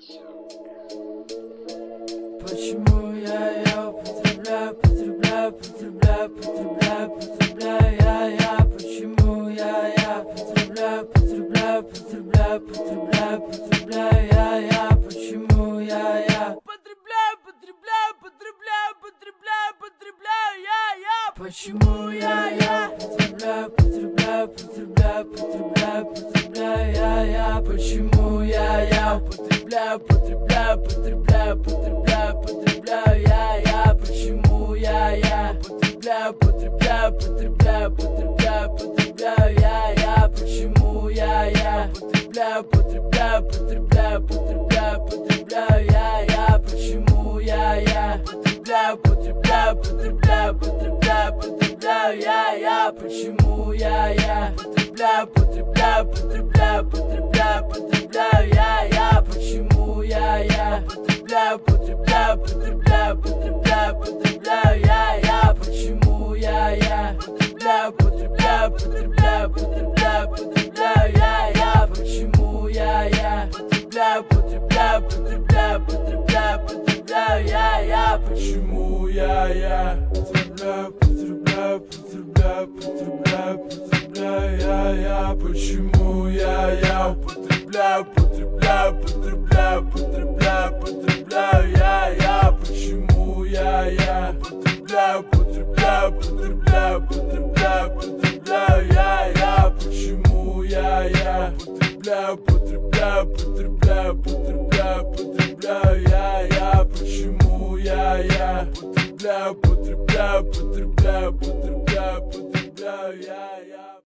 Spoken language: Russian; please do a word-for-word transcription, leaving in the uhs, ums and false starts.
Почему я, я употребляю, потребляю, потребляю, потребляю, потребляю, я, я, почему я, я потребляю, потребляю, потребляю, потребляю, потребляю, я, я, почему я, я потребляю, потребляю, потребляю, потребляю, потребляю, я, я, почему я, я потребляю, потребляю, потребляю, потребляю, потребляю, я, я, почему я, я потребляю, потребляю, потребляю, потребляю, потребляю, я, я, почему я, я потребляю, потребляю, потребляю, потребляю, потребляю, я, я, почему я, я потребляю, потребляю, потребляю, потребляю, потребляю, я, я, почему я, я потребляю, потребляю, потребляю, потребляю, потребляю, я, я, почему я, я потребляю, потребляю, потребляю, потребляю, потребляю, я, я, почему я, я потребляю, потребляю, потребляю, потребляю, потребляю, я, я, почему я, я потребляю, потребляю, потребляю, потребляю, потребляю, я, я, почему я, я потребляю, потребляю, потребляю, потребляю, потребляю, я, я, почему я, я потребляю, потребляю, потребляю, потребляю, потребляю, я, я, почему я, я потребляю, потребляю, потребляю, потребляю, потребляю, я, я, почему я, я потребляю, потребляю, потребляю, потребляю, потребляю, я, я, почему я, я потребляю, потребляю, потребляю.